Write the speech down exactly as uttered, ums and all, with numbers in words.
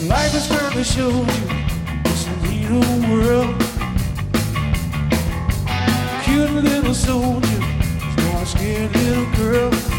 Life is gonna show you it's a real world. Cute little soldier, small scared little girl.